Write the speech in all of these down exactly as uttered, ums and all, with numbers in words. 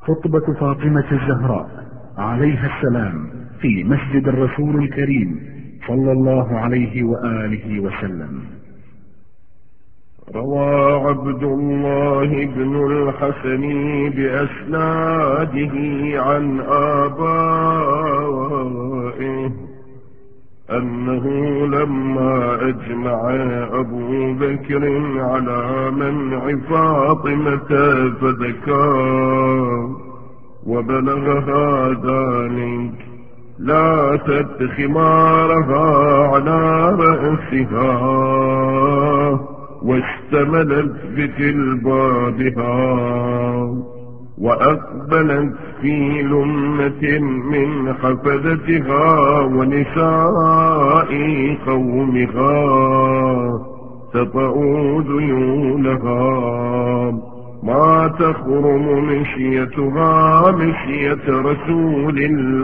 خطبة فاطمة الزهراء عليها السلام في مسجد الرسول الكريم صلى الله عليه وآله وسلم. روى عبد الله بن الحسن بأسناده عن آبائه أنه لما أجمع أبو بكر على منع فاطمة فذكر وبلغها ذلك لا تد خمارها على رأسها واشتملت بجلبابها وأقبلت في لمة من حفدتها ونساء قومها تطأوا ذيولها ما تخرم مشيتها مشية رسول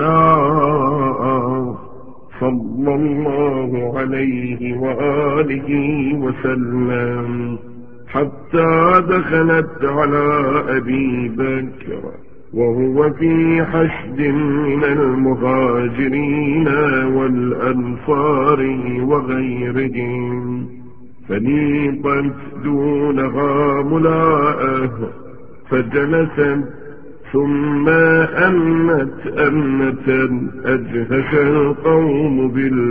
الله صلى الله عليه وآله وسلم حتى دخلت على أبي بكر وهو في حشد من المهاجرين والأنصار وغيرهم فنيقت دونها ملاءه فجلست ثم أمت أمة أجهش القوم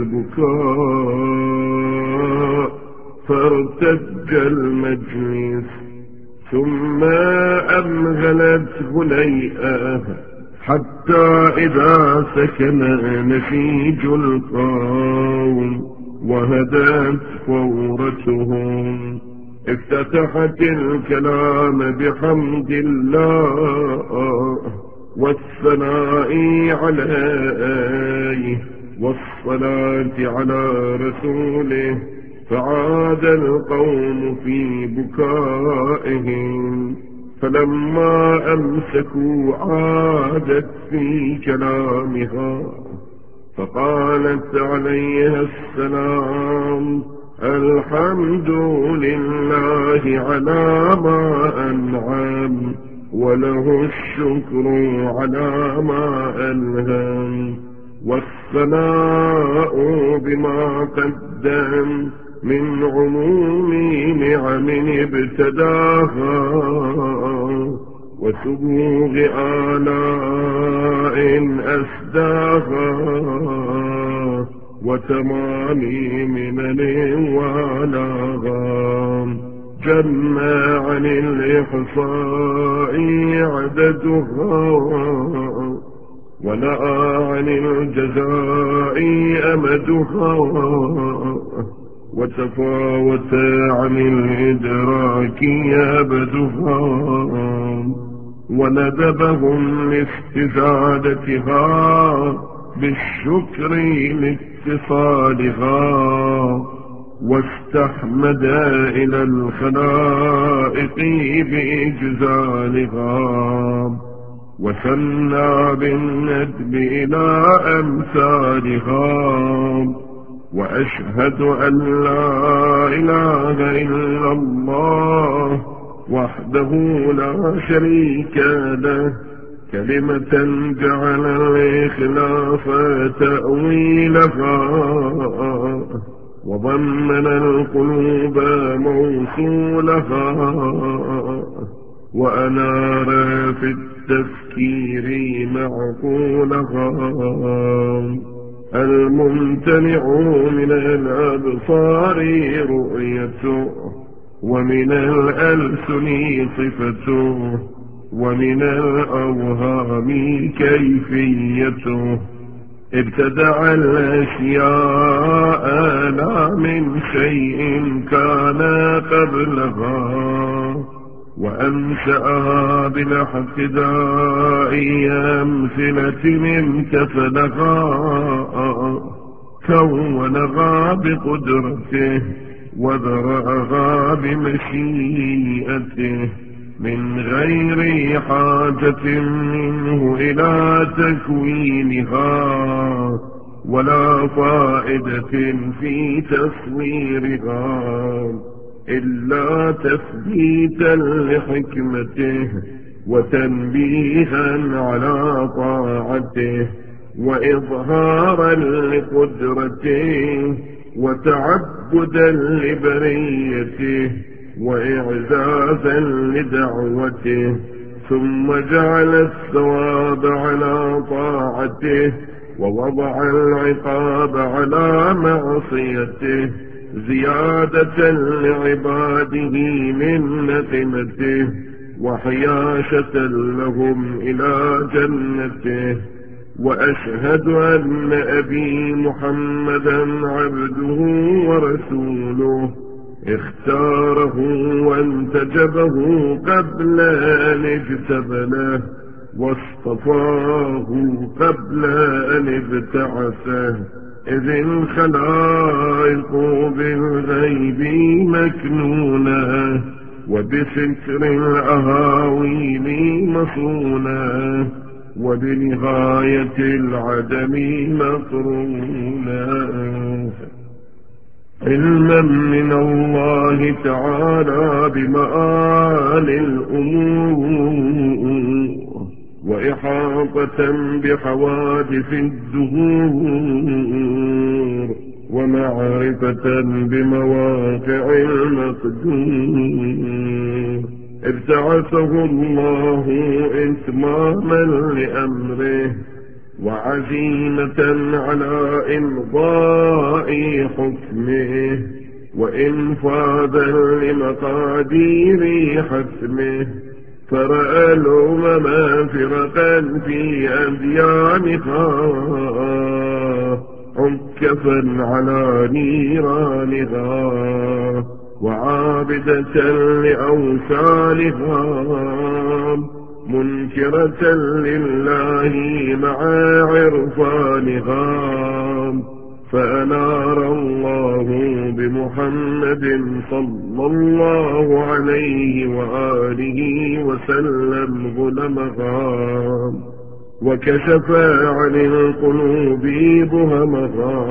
بالبكاء فارتج المجلس ثم أمهلت هنيئة حتى إذا سكن نسيج القوم وهدت فورتهم افتتحت الكلام بحمد الله والثناء عليه والصلاة على رسوله فعاد القوم في بكائهم فلما أمسكوا عادت في كلامها فقالت عليها السلام الحمد لله على ما أنعم وله الشكر على ما ألهم والثناء بما قدم من عموم نعم ابتداها وسبوغ آلاء أسداها وتمام منن ولاغا جمع عن الإحصاء عددها ونأى عن الجزاء أمدها وتفاوت عن الإدراك أبدها وندبهم لاستزادتها بالشكر لاتصالها واستحمد إلى الخلائق بإجزالها وثنى بالندب إلى أمثالها وأشهد أن لا إله إلا الله وحده لا شريك له كلمة جعل الإخلاف تأويلها وضمن القلوب موصولها وأنار في التفكير معقولها الممتنع من الأبصار رؤيته ومن الألسن صفته ومن الأوهام كيفيته ابتدع الأشياء لا من شيء كان قبلها وأنشأها بالاحتداء أمثلة امتثلها كونها بقدرته وذرأها بمشيئته من غير حاجة منه إلى تكوينها ولا فائدة في تصويرها إلا تثبيتا لحكمته وتنبيها على طاعته، وإظهارا لقدرته، وتعبدا لبريته، وإعزازا لدعوته، ثم جعل الثواب على طاعته، ووضع العقاب على معصيته، زيادة لعباده من نقمته، وحياشة لهم إلى جنته. وأشهد أن أبي محمدا عبده ورسوله، اختاره وانتجبه قبل أن اجتبله، واصطفاه قبل أن ابتعثه، إذ الخلائق بالغيب مكنونة، وبفكر الأهاويل مصونة، وبنهاية العدم مقرونا، علما من الله تعالى بمآل الأمور، وإحاطة بحوادث الدهور، ومعرفة بمواقع المقدور. ابتعثه الله إتماما لأمره، وعزيمة على إمضاء حكمه، وإنفاذا لمقادير حتمه، فرأى الأمم فرقا في أديانها، عكفا على نيرانها، وعابدة لأوثانها، منكرة لله مع عرفانها. فأنار الله بمحمد صلى الله عليه وآله وسلم ظلمها، وكشف عن القلوب بهمها،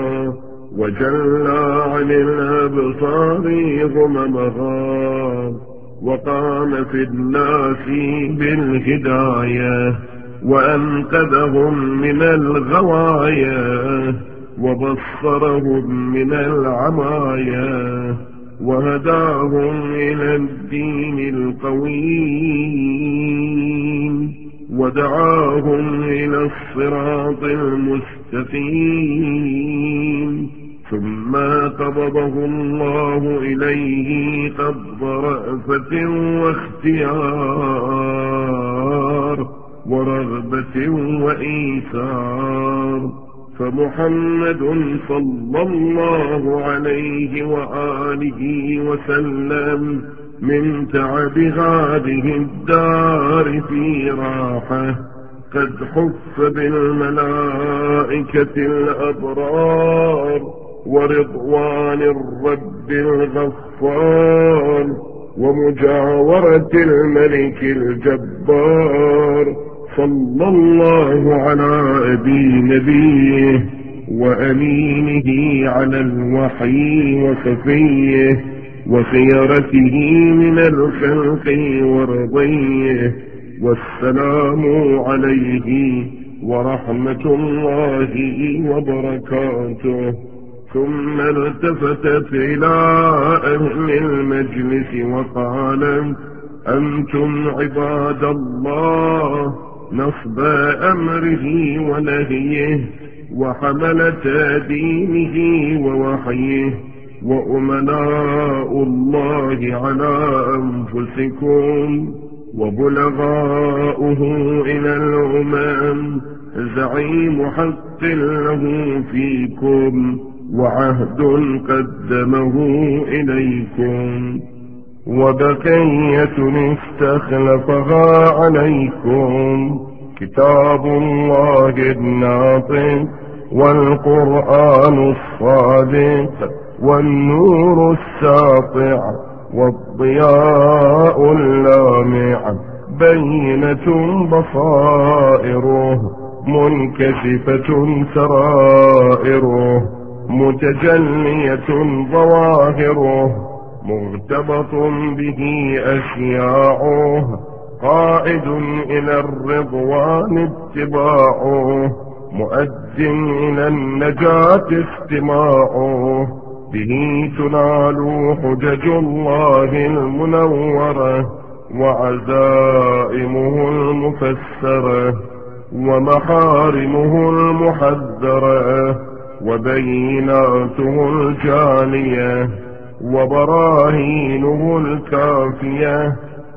وجلى عن الأبصار غممها، وقام في الناس بالهداية، وأنقذهم من الغوايا، وبصرهم من العمايا، وهداهم إلى الدين القويم، ودعاهم إلى الصراط المستقيم. ثم قبضه الله إليه قبض رأفة واختيار، ورغبة وإيثار. فمحمد صلى الله عليه وآله وسلم من تعب هذه الدار في راحة، قد حف بالملائكة الأبرار، ورضوان الرب الغفار، ومجاورة الملك الجبار. صلى الله على أبي نبيه وأمينه على الوحي وصفيه، وخيرته من الخلق ورضيه. والسلام عليه ورحمة الله وبركاته. ثم التفتت إلى أهل المجلس وقال: أنتم عباد الله نصب أمره ونهيه، وحملة دينه ووحيه، وأمناء الله على أنفسكم، وبلغاؤه إلى الأمم، زعيم حق له فيكم، وعهد قدمه إليكم، وبقية استخلفها عليكم، كتاب الله الناطق، والقرآن الصادق، والنور الساطع، والضياء اللامع، بينة بصائره، منكشفة سرائره، متجلية ظواهره، مرتبط به أشياعه، قائد إلى الرضوان اتباعه، مؤد إلى النجاة استماعه، به تنال حجج الله المنورة وعزائمه المفسرة ومحارمه المحذرة وبيناته الجالية وبراهينه الكافية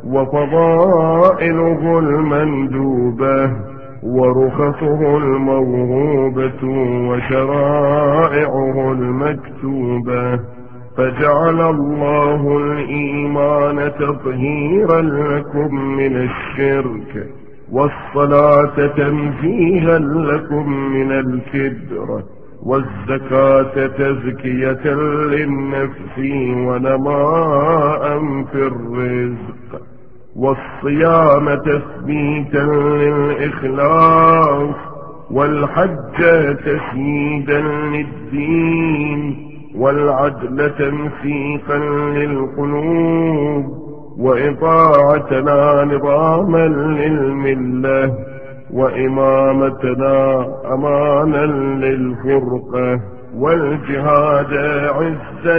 وفضائله المندوبة ورخصه الموهوبة وشرائعه المكتوبة. فجعل الله الإيمان تطهيرا لكم من الشرك، والصلاة تنزيها لكم من الكبر، والزكاة تزكية للنفس ونماء في الرزق، والصيام تثبيتا للإخلاص، والحج تسييدا للدين، والعدل تنسيقا للقلوب، وإطاعتنا نظاما للملة، وإمامتنا أمانا للفرقة، والجهاد عزا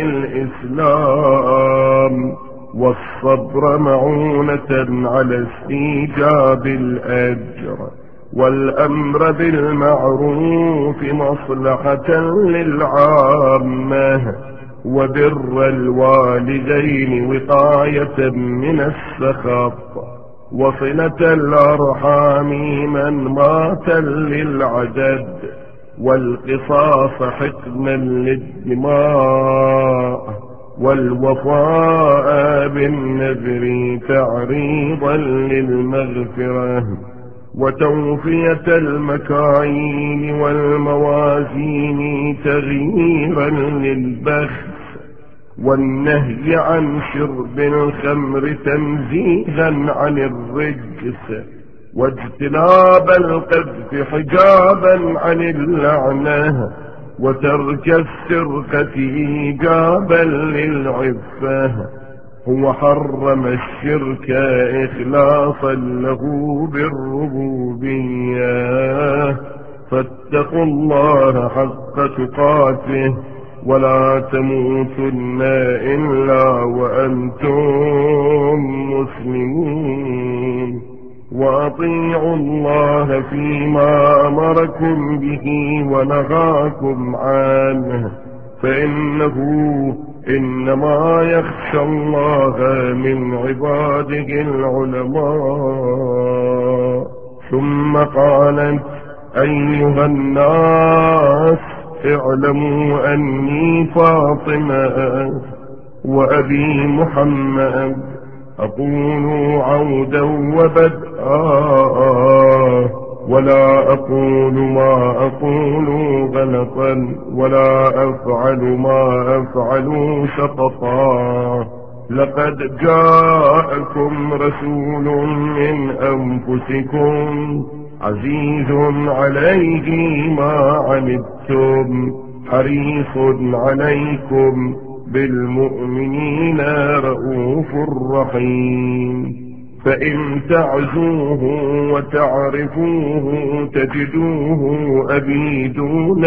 للإسلام، والصبر معونة على استيجاب الأجر، والأمر بالمعروف مصلحة للعامة، وبر الوالدين وقاية من السخط، وصلة الأرحام من مات للعدد، والقصاص حقنا للدماء، والوفاء بالنذر تعريضا للمغفرة، وتوفية المكاين والموازين تغييرا للبخس، والنهي عن شرب الخمر تنزيها عن الرجس، واجتناب القذف حجابا عن اللعنة، وترك السرقة إيجابا للعفة. هو حرم الشرك إخلاصا له بالربوبية، فاتقوا الله حق تقاته ولا تموتن إلا وأنتم مسلمون، وأطيعوا الله فيما أمركم به ونهاكم عنه، فإنه إنما يخشى الله من عباده العلماء. ثم قالت: أيها الناس اعلموا أني فاطمة وأبي محمد أقول عودا وبدءا، ولا أقول ما أقول غلطا، ولا أفعل ما أفعل سقطا. لقد جاءكم رسول من أنفسكم عزيز عليه ما عنتم حريص عليكم بالمؤمنين رؤوف رحيم. فإن تعزوه وتعرفوه تجدوه أبي دون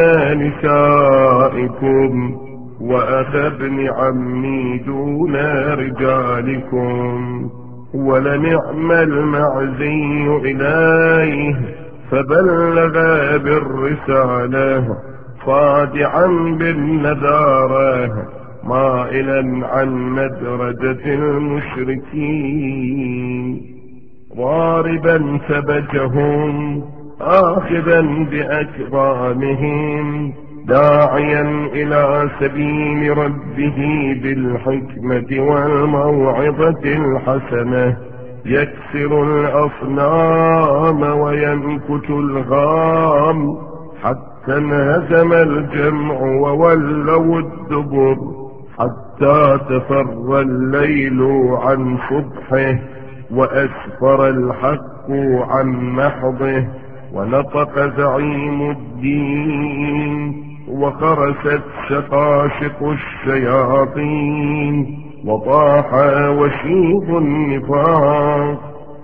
نسائكم، وأخا ابن عمي دون رجالكم، ولنعم المعزي إليه فبلغ بالرسالة صادعا بالنذارة مائلا عن مدرجة المشركين، ضاربا ثبتهم آخذا بأكرامهم، داعيا إلى سبيل ربه بالحكمة والموعظة الحسنة، يكسر الأصنام وينكت الغام، حتى انهزم الجمع وولوا الدبر، حتى تفر الليل عن صبحه، وأسفر الحق عن محضه، ونطق زعيم الدين، وخرست شقاشق الشياطين، وطاح وشيب النفاق،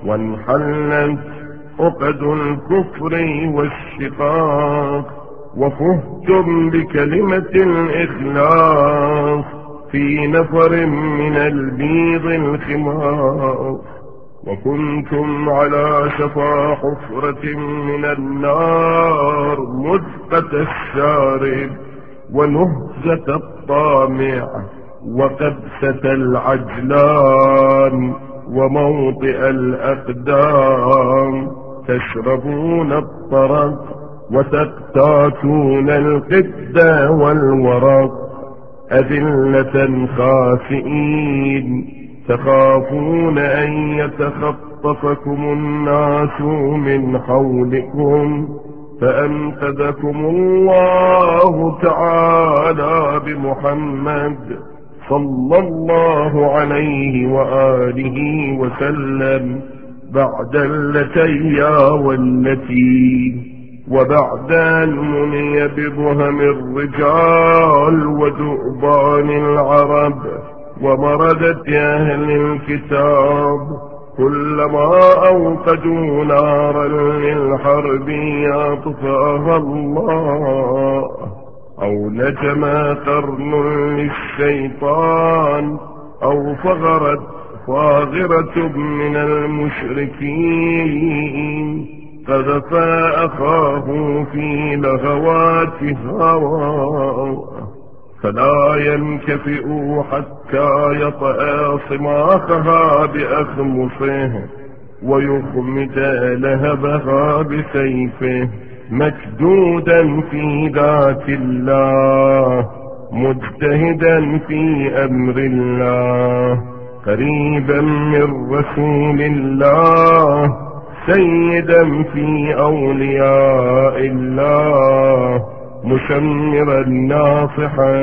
وانحلت عقد الكفر والشقاق، وفهتم بكلمة الإخلاص في نفر من البيض الخماق، وكنتم على شفا حفرة من النار مزقة الشارب ونهزة الطامع وقبسة العجلان وموطئ الأقدام، تشربون الطرق وتقتاتون القد والورق، أذلة خاسئين تخافون أن يتخطفكم الناس من حولكم، فأنقذكم الله تعالى بمحمد صلى الله عليه وآله وسلم بعد اللتيا والتي، وبعد أن مني بضهم الرجال ودؤبان العرب ومردة أهل الكتاب، كلما أوقدوا نارا للحرب أطفأها الله، أو نجما قرن للشيطان، أو فغرت فاغرة من المشركين قذفا أخاه في لغوات هواه، فلا ينكفئ حتى يطأ صماخها بأخمصه ويخمد لهبها بسيفه، مكدودا في ذات الله مجتهدا في أمر الله، قريبا من رسول الله سيدا في أولياء الله، مشمرا ناصحا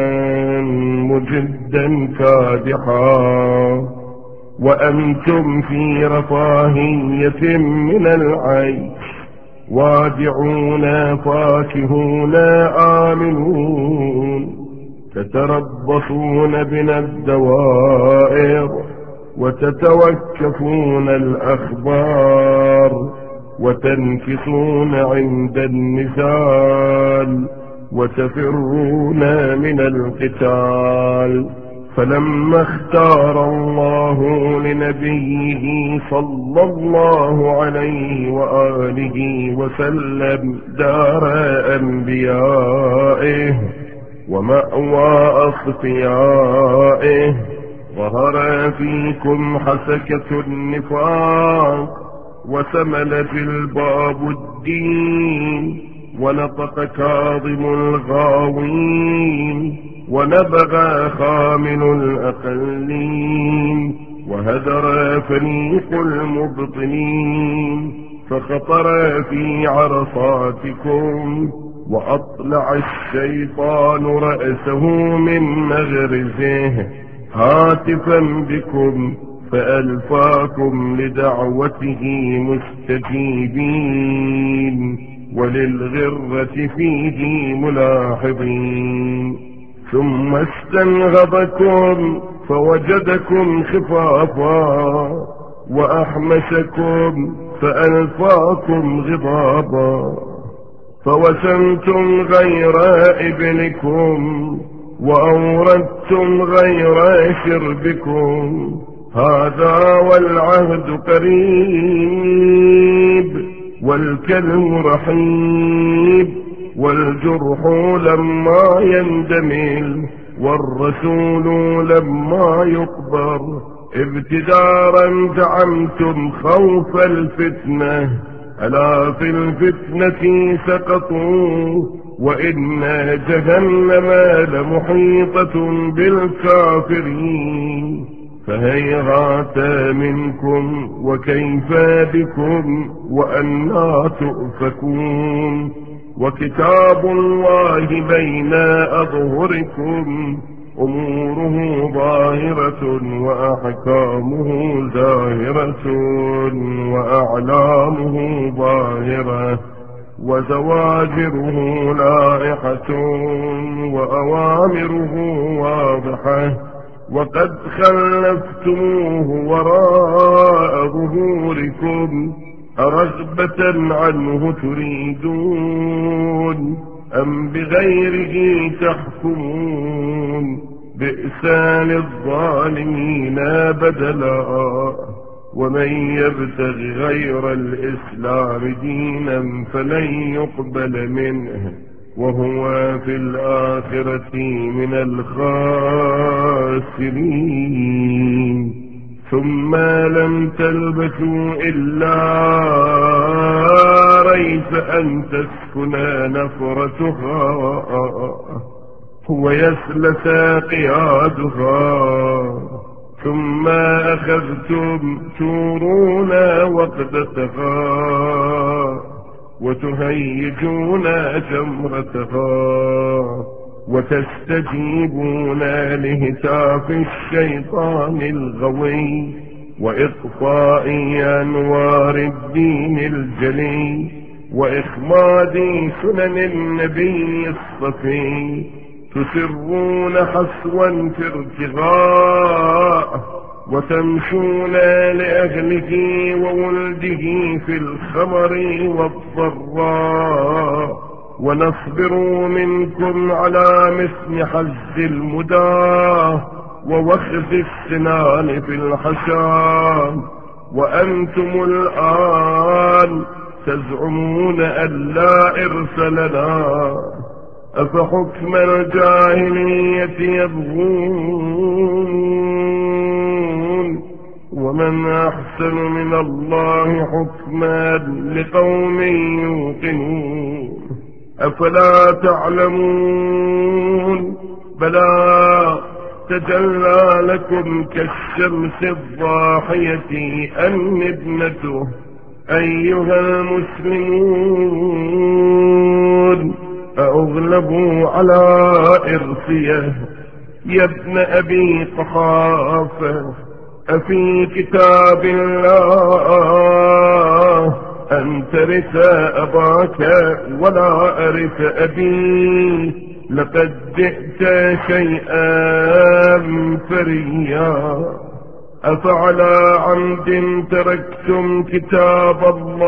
مجدا كادحا، وأنتم في رفاهية من العيش وادعون فاكهون آمنون، تتربصون بنا الدوائر وتتوكفون الأخبار، وتنكصون عند النزال وتفرون من القتال، فلما اختار الله لنبيه صلى الله عليه وآله وسلم دار أنبيائه ومأوى أصفيائه، ظهر فيكم حسكة النفاق وسمل في الباب الدين، ونطق كاظم الغاوين ونبغى خامل الأقلين، وهدر فريق المبطنين، فخطر في عرصاتكم، وأطلع الشيطان رأسه من مغرزه هاتفا بكم، فألفاكم لدعوته مستجيبين، وللغرة فيه ملاحظين، ثم استنغضكم فوجدكم خفافا، وأحمسكم فألفاكم غضابا، فوسمتم غير ابنكم وأوردتم غير شربكم، هذا والعهد قريب والكلم رحيب، والجرح لما يندمل والرسول لما يقبر، ابتدارا زعمتم خوف الفتنة، ألا في الفتنة سقطوا، وإن جهنم لمحيطة بالكافرين، فهيهات منكم وكيف بكم وأنى تؤفكون، وكتاب الله بين أظهركم، أموره ظاهرة وأحكامه زاهرة، وأعلامه ظاهرة وزواجره لائحة، وأوامره واضحة وقد خلفتموه وراء ظهوركم أرغبة عنه تريدون أم بغيره تحكمون بئس للظالمين بدلا ومن يبتغ غير الإسلام دينا فلن يقبل منه وهو في الآخرة من الخاسرين ثم لم تلبثوا إلا ريب أن تسكنا نفرتها ويسلس قيادها ثم أخذتم تورون وقدتها وتهيجون جمرتها وتستجيبون لهتاف الشيطان الغوي وإطفاء أنوار الدين الجلي وإخماد سنن النبي الصفي تسرون حسوا في ارتغاء وتمشون لأهله وولده في الخمر والضراء ونصبر منكم على مثل حز المداه ووخز السنان في الحشام وأنتم الآن تزعمون أن لا إرث لنا أفحكم الجاهلية يبغون ومن أحسن من الله حكما لقوم يوقنون أفلا تعلمون بلى تجلى لكم كالشمس الضاحية أن ابنته أيها المسلمون أغلبوا على إرثيه يا ابن أبي قحافة أفي كتاب الله أن ترث أباك ولا أرث أبي لقد جئت شيئا فريا أفعلى عمد تركتم كتاب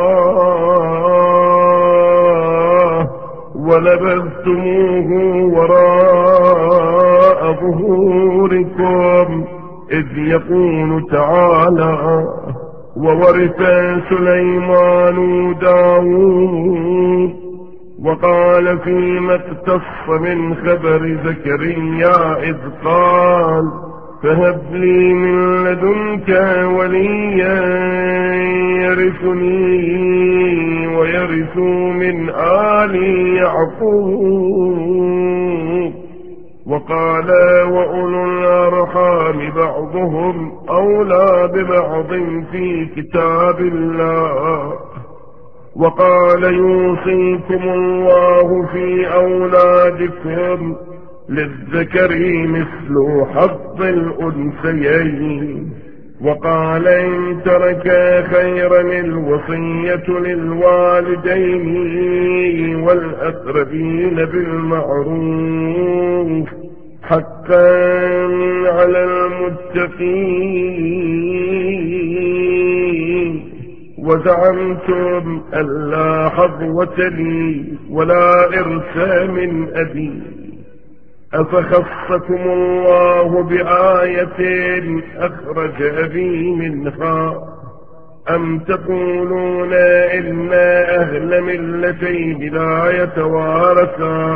الله ولبثتموه وراء ظهوركم إذ يقول تعالى وورث سليمان داود وقال فيما اقتص من خبر زكريا إذ قال فهب لي من لدنك وليا يرثني ويرث من آل يعقوب وقال وأولو الأرحام بعضهم أولى ببعض في كتاب الله وقال يوصيكم الله في أولادكم للذكر مثل حظ الأنثيين وقال إن ترك خيرا الوصية للوالدين والأقربين بالمعروف حقا على المتقين وزعمتم أن لا حظوة لي ولا إرث من أبي أفخصكم الله بآية أخرج أبي منها أم تقولون إن أهل ملتين لا يتوارثا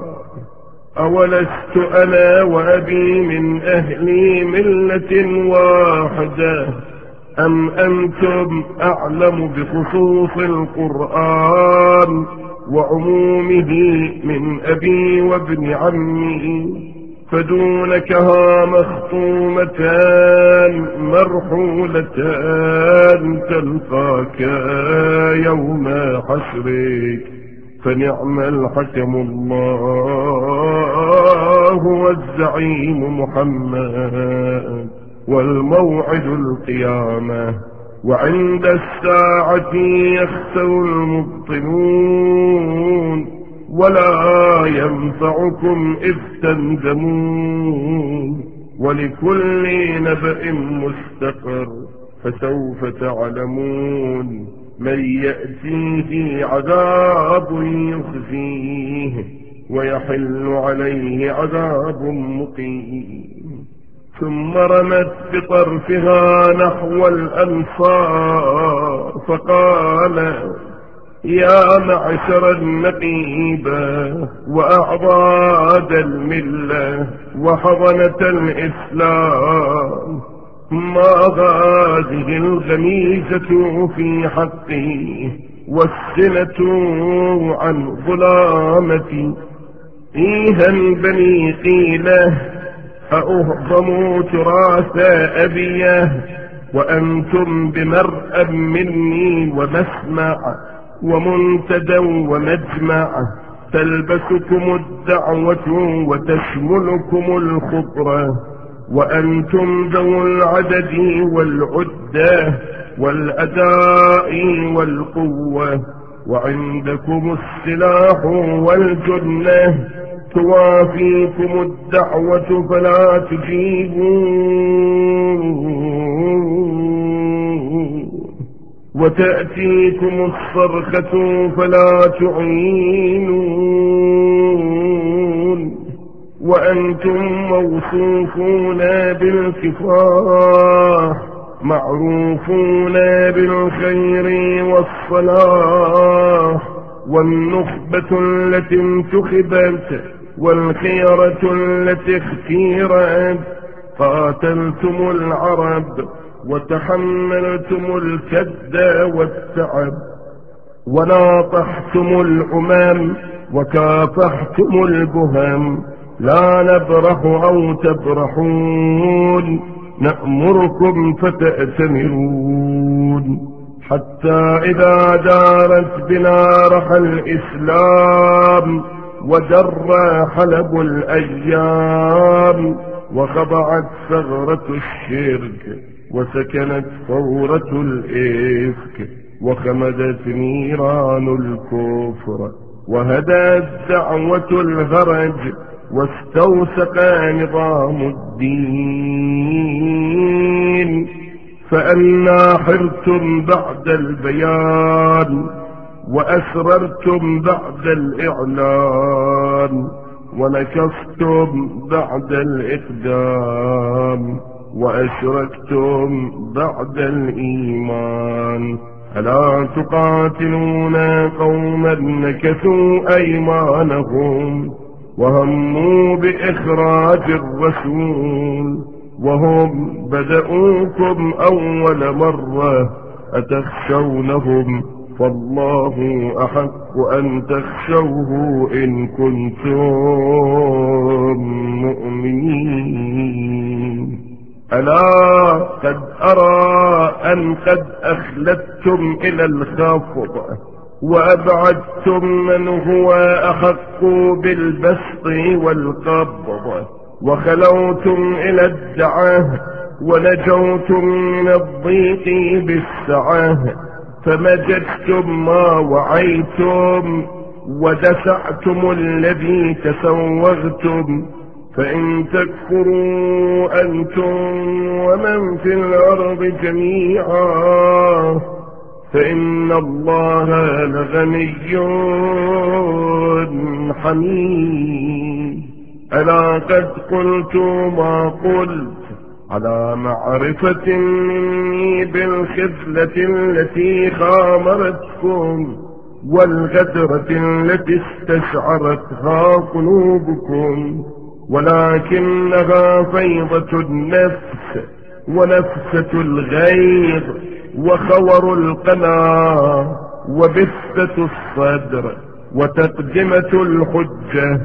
أولست أنا وأبي من أهل ملة واحدة أم أنتم أعلم بخصوص القرآن وعمومه من أبي وابن عمي فدونكها مخطومتان مرحولتان تلقاك يوم حشرك فنعم الحكم الله والزعيم محمد والموعد القيامة وعند الساعة يخسر المبطلون ولا ينفعكم إذ تندمون ولكل نبأ مستقر. فسوف تعلمون من يأتيه عذاب يخزيه ويحل عليه عذاب مقيم. ثم رمت بطرفها نحو الأنصار فقال يا معشر النقيبة وأعضاد الملة وحضنة الإسلام، ما هذه الغميزة في حقي والسنة عن ظلامتي؟ إيها بني قيلة أأهضم تراث أبيه وأنتم بمرأى مني ومسمع ومنتدى ومجمع، تلبسكم الدعوة وتشملكم الخطرة، وأنتم ذو العدد والعدة والأداء والقوة، وعندكم السلاح والجنة، توافيكم الدعوة فلا تجيبون، وتأتيكم الصرخة فلا تعينون، وأنتم موصوفون بالكفاح معروفون بالخير والصلاح، والنخبة التي انتخبت والخيرة التي اختيرت، قاتلتم العرب وتحملتم الكد والتعب، وناطحتم الأمم وكافحتم البهم، لا نبرح أو تبرحون، نأمركم فتأتمرون، حتى إذا دارت بنا رحى الإسلام ودر حلب الأيام، وخضعت ثغرة الشرك وسكنت ثورة الإفك، وخمدت نيران الكفر، وهدت دعوة الهرج، واستوثق نظام الدين. فأنا حرتم بعد البيان، وأسررتم بعد الإعلان، ونكستم بعد الإقدام، وأشركتم بعد الإيمان. ألا تقاتلون قوما نكثوا أيمانهم وهموا بإخراج الرسول، وهم بدؤوكم أول مرة، أتخشونهم؟ فالله أحق أن تخشوه إن كنتم مؤمنين. ألا قد أرى أن قد أخلدتم إلى الخفض، وأبعدتم من هو أحق بالبسط والقبض، وخلوتم إلى الدعاء، ونجوتم من الضيق بالسعة، فمجدتم ما وعيتم، ودسعتم الذي تسوغتم. فإن تكفروا أنتم ومن في الأرض جميعا فإن الله لغني حميد. ألا قد قلت ما قلت على معرفة مني بالخذلة التي خامرتكم، والغدرة التي استشعرتها قلوبكم، ولكنها فيضة النفس ونفسة الغيظ وخور القناة وبثة الصدر وتقدمة الحجة،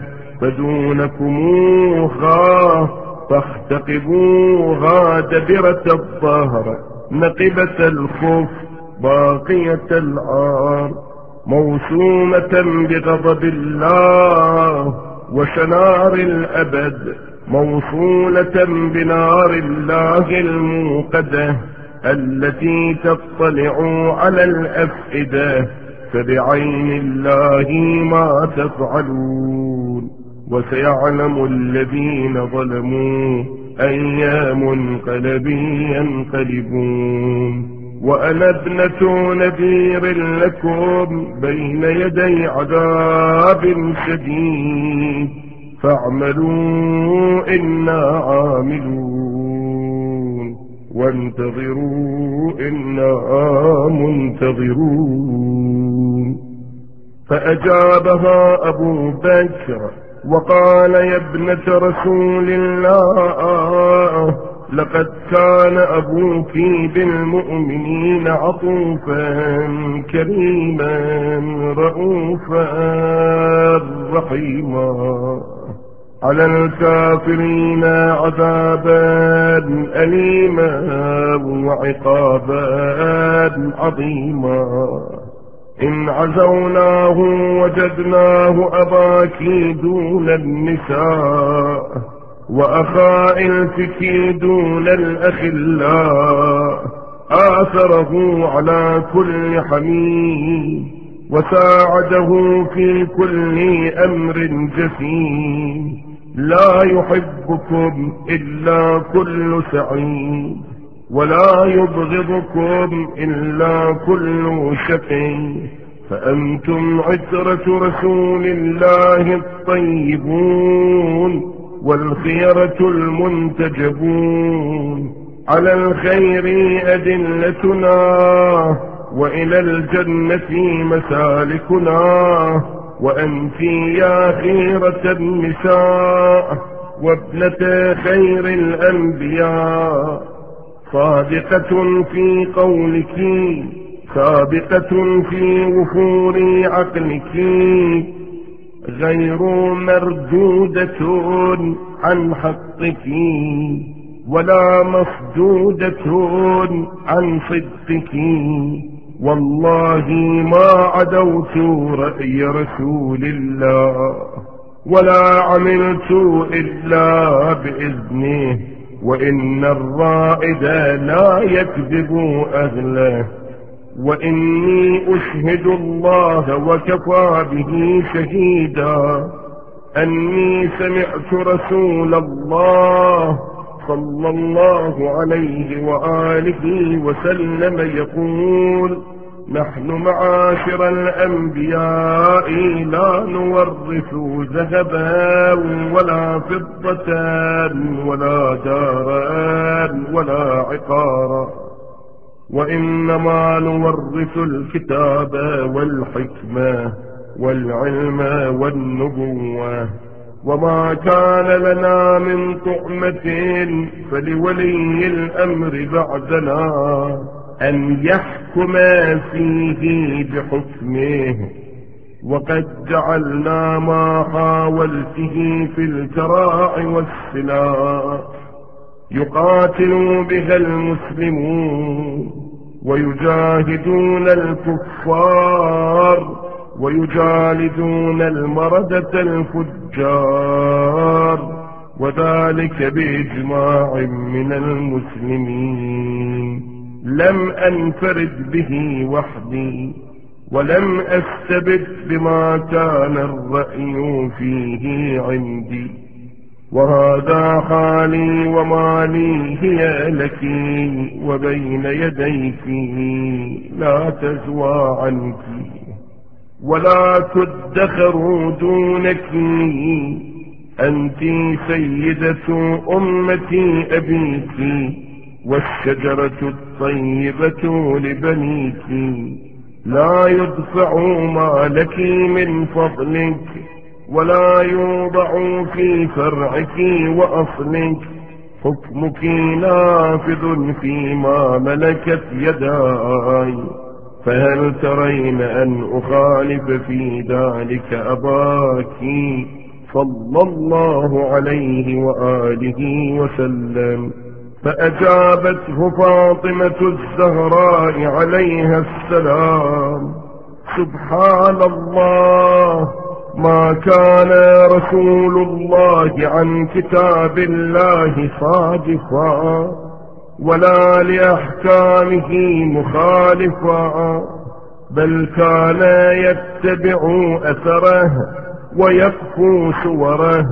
فدونكموها فاختقبوها دبرة الظهر نقبة الخف باقية العار، موسومة بغضب الله وشنار الأبد، موصولة بنار الله الموقدة التي تطلع على الأفئدة، فبعين الله ما تفعلون. وسيعلم الذين ظلموا أيام منقلب ينقلبون. وأنا ابنة نذير لكم بين يدي عذاب شديد، فاعملوا إنا عاملون، وانتظروا إنا منتظرون. فأجابها أبو بكر وقال يا ابنة رسول الله، لقد كان أبوك بالمؤمنين عطوفا كريما رؤوفا رحيما، على الكافرين عذابا أليما وعقابا عظيما. إن عزوناه وجدناه أباك دون النساء، وأخائلتك دون الأخلاء، آثره على كل حميم، وساعده في كل أمر جسيم. لا يحبكم إلا كل سعيد، ولا يبغضكم إلا كل شقي، فأنتم عترة رسول الله الطيبون، والخيرة المنتجبون. على الخير أدلتنا، وإلى الجنة مسالكنا، وأنت يا خيرة النساء وابنة خير الأنبياء، صادقة في قولك، سابقة في وفور عقلك، غير مردودة عن حقك، ولا مصدودة عن صدقك. والله ما عدوت رأي رسول الله، ولا عملت إلا بإذنه، وإن الرائد لا يكذب أهله. وإني أشهد الله وكفى به شهيدا أني سمعت رسول الله صلى الله عليه وآله وسلم يقول: نحن معاشر الأنبياء لا نورث ذهبا ولا فضة ولا دارا ولا عقارا، وإنما نورث الكتاب والحكمة والعلم والنبوة. وما كان لنا من طعمة فلولي الأمر بعدنا أن يحكم فيه بحكمه، وقد جعلنا ما حاولته في الكراع والسلاح يقاتل بها المسلمون، ويجاهدون الكفار، ويجالدون المردة الفجار، وذلك بإجماع من المسلمين. لم أنفرد به وحدي، ولم أستبد بما كان الرأي فيه عندي، وهذا حالي ومالي هي لك وبين يديك لا تزوى عنك، ولا تدخر دونك. أنت سيدة أمتي أبيك، والشجرة الطيبة لبنيك. لا يدفع ما لك من فضلك، ولا يوضع في فرعك وأصلك. حكمك نافذ فيما ملكت يداي، فهل ترين أن أخالف في ذلك أباك صلى الله عليه وآله وسلم؟ فأجابته فاطمة الزهراء عليها السلام: سبحان الله، ما كان رسول الله عن كتاب الله صادفا، ولا لأحكامه مخالفا، بل كان يتبع أثره ويقفو صوره،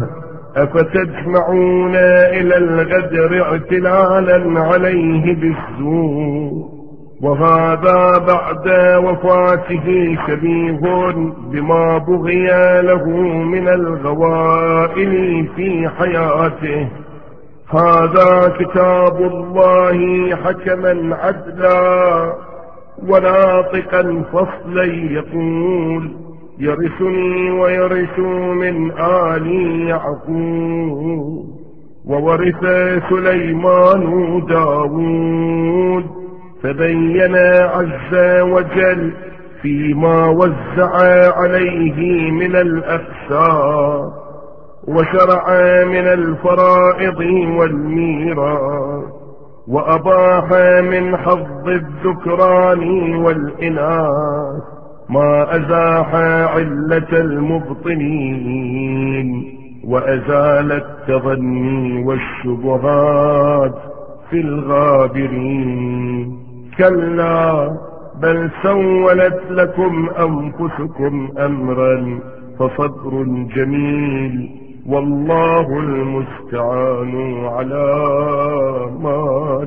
أفتجمعون إلى الغدر اعتلالا عليه بالسوء، وهذا بعد وفاته شبيه بما بغي له من الغوائل في حياته. هذا كتاب الله حكما عدلا وناطقا فصلا يقول: يرثني ويرث من آل يعقوب. وورث سليمان داود، فبين عز وجل فيما وزع عليه من الأقسام، وشرع من الفرائض والميراث، وأباح من حظ الذكران والإناث ما أزاح علة المبطلين، وأزال التظني والشبهات في الغابرين. كلا بل سولت لكم أنفسكم أمرا فصبر جميل، والله المستعان على ما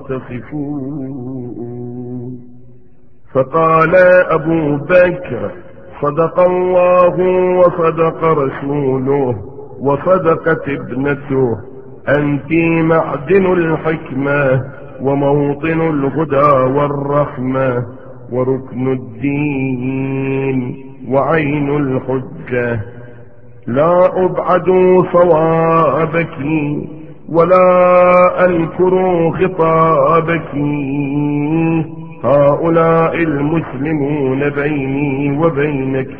تصفون. فقال أبو بكر: صدق الله وصدق رسوله وصدقت ابنته، أنت معدن الحكمة وموطن الهدى والرحمة وركن الدين وعين الحجة. لا أبعد صوابك ولا أنكر خطابك، هؤلاء المسلمون بيني وبينك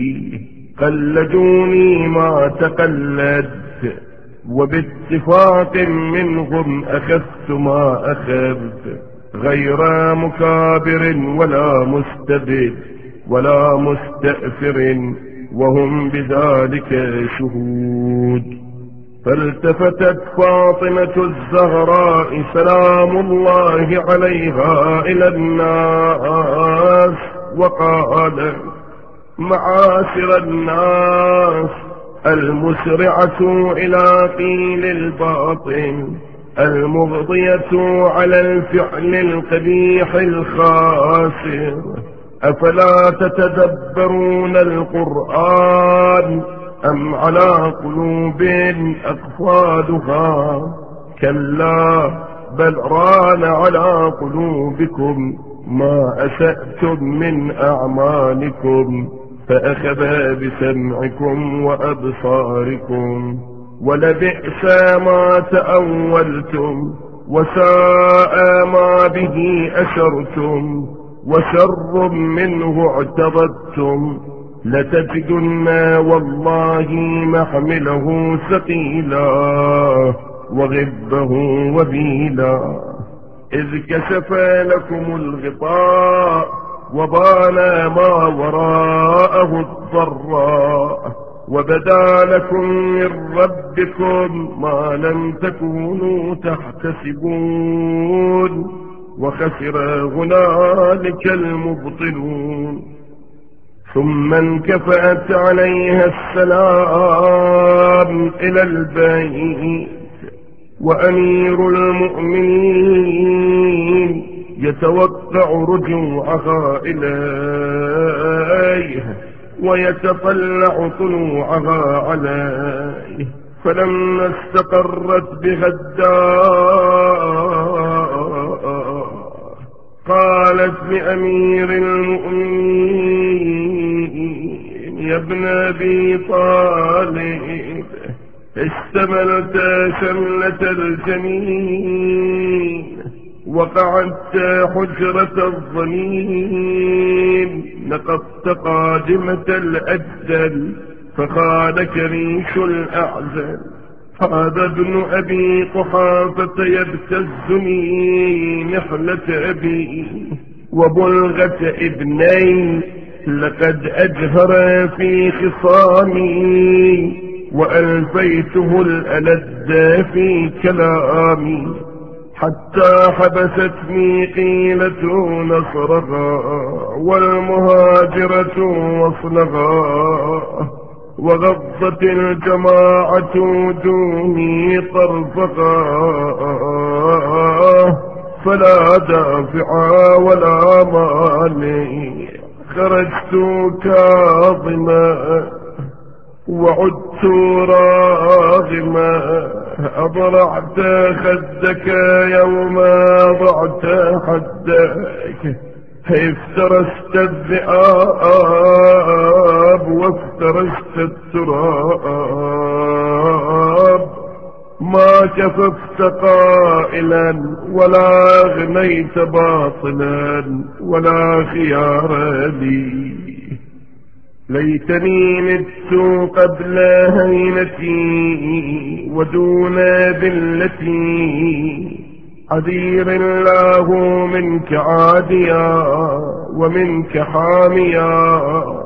قلدوني ما تقلدت، وباتفاق منهم أخذت ما أخذت، غير مكابر ولا مستبد ولا مستأثر، وهم بذلك شهود. فالتفتت فاطمة الزهراء سلام الله عليها إلى الناس وقالت: معاشر الناس، المسرعة إلى قيل الباطل، المغضية على الفعل القبيح الخاسر، أفلا تتدبرون القرآن أم على قلوب أقفالها؟ كلا بل ران على قلوبكم ما أسأتم من أعمالكم، فأخذ بسمعكم وأبصاركم، ولبئس ما تأولتم، وساء ما به أشرتم، وشر منه اعتضدتم، لتجدن والله محمله ثقيلا وغبه وبيلا، إذ كشف لكم الغطاء وبان ما وراءه الضراء، وبدا لكم من ربكم ما لم تكونوا تحتسبون، وخسر هنالك المبطلون. ثم انكفأت عليها السلام إلى البيت، وأمير المؤمنين يتوقع رجوعها إليه ويتطلع طلوعها عليه، فلما استقرت بها الدار قالت لأمير المؤمنين: يا ابن أبي طالب، اشتملت شملة الجنين، وقعدت حجرة الظنين، نقضت قادمة الأجل، فخانك ريش الأعزل. هذا ابن أبي قحافة يبتزني نحلة أبي وبلغة ابني، لقد أجهر في خصامي، وألفيته الألد في كلامي، حتى حبستني قيلة نصرها والمهاجرة وصلها، وغضت الجماعة وجوهي طرفقا فلا دافع ولا مانع. خرجت كاظما وعدت راغما أضرعت خدك يوم ضعت حدك. افترست الذئاب وافترست التراب. ما كففت قائلا ولا غنيت باطلا ولا خيار لي. ليتني مت قبل هينتي ودون ذلتي. عذير الله منك عاديا ومنك حاميا.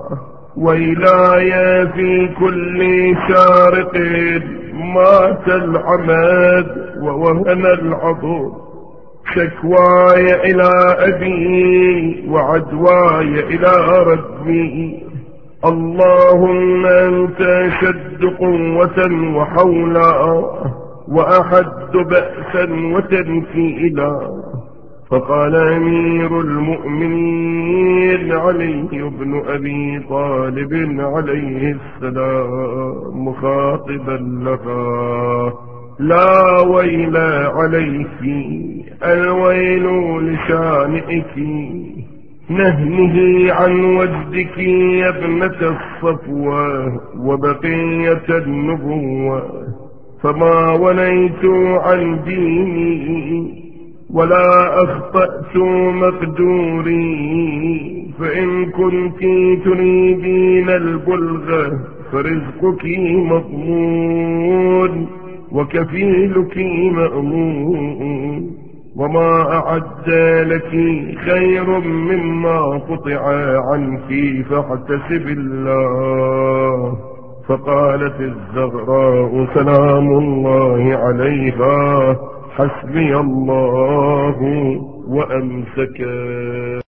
وإلاي في كل شارق مات العماد ووهن العضد. شكواي إلى أبي وعدواي إلى ربي. اللهم أنت شد قوة وحولا وأحد بأسا وتنكيلا. فقال أمير المؤمنين علي بن أبي طالب عليه السلام مخاطبا لها: لا ويل عليك، الويل لشانئك. نهنه عن وجدك يا ابنة الصفوة وبقية النبوة. فما وليت عن ديني ولا أخطأت مقدوري. فإن كنت تريدين البلغة فرزقك مضمون وكفيلك مأمون. وما أعد لك خير مما قطع عنك فاحتسب الله. فقالت الزغراء سلام الله عليها حسبي الله وأمسكا.